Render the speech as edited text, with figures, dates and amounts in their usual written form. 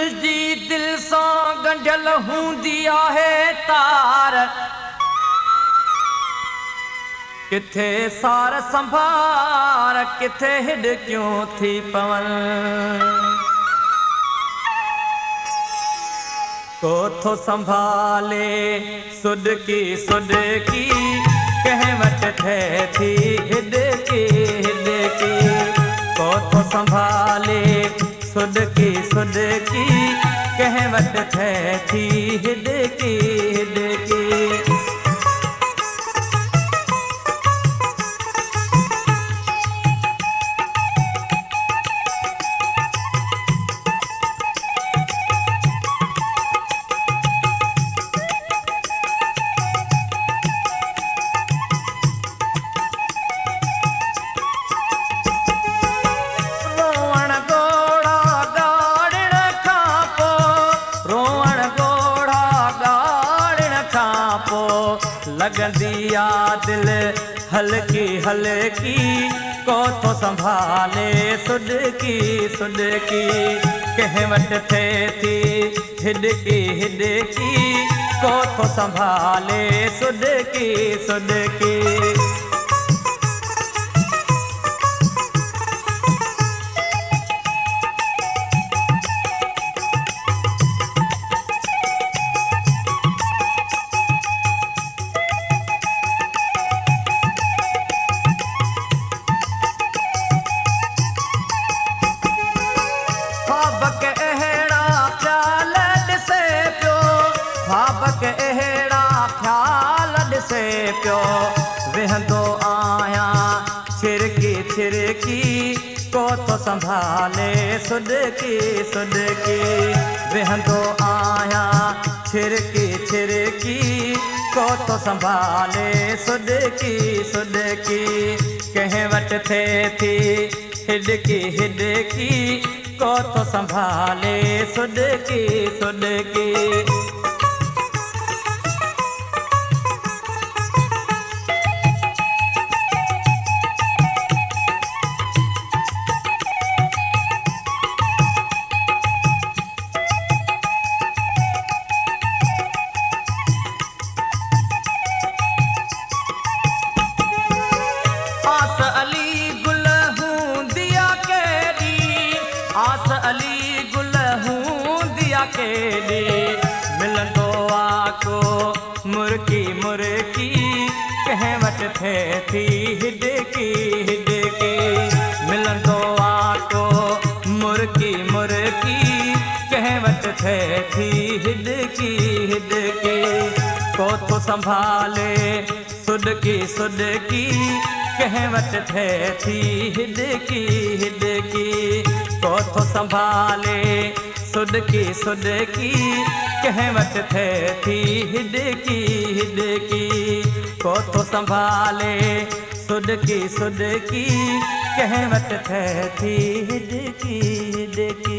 जी दिल सां गंढियल हूंदी आहे तार किथे सार संभार किथे हिॾकियूं थी पवनि को थो संभाले सुॾकी सुॾकी कंहिं वटि थिए थी हिॾकी हिॾकी को थो संभाले सुॾकी सुॾकी कंहिं वटि थिए थी हिॾकी हिॾकी लगंदी आ दिल हल्की हल्की को थो संभाले सुॾकी सुॾकी कंहिं वटि थिए थी हिॾकी हिॾकी को थो संभाले सुॾकी सुॾकी अहिड़ा ख़्याल ॾिसे पियो वेहंदो आहियां छिरकी छिरकी को थो संभाले सुॾकी सुॾकी वेहंदो आहियां छिरकी छिरकी को थो संभाले सुॾकी सुॾकी कंहिं वटि थिए थी हिॾकी हिॾकी को थो संभाले सुॾकी सुॾकी आस अली गुल हूंदी आ केॾी मिलंदो आ को मुर्की मुर्की कंहिं वटि थिए थी हिॾकी हिॾकी मिलंदो आ को मुर्की मुर्की कंहिं वटि थिए थी हिॾकी हिॾकी को थो संभाले सुॾकी सुॾकी कंहिं वटि थिए थी हिॾकी हिॾकी को थो संभाले सुॾकी सुॾकी कंहिं वटि थिए थी हिॾकी हिॾकी को थो संभाले सुॾकी सुॾकी कंहिं वटि थिए थी हिॾकी हिॾकी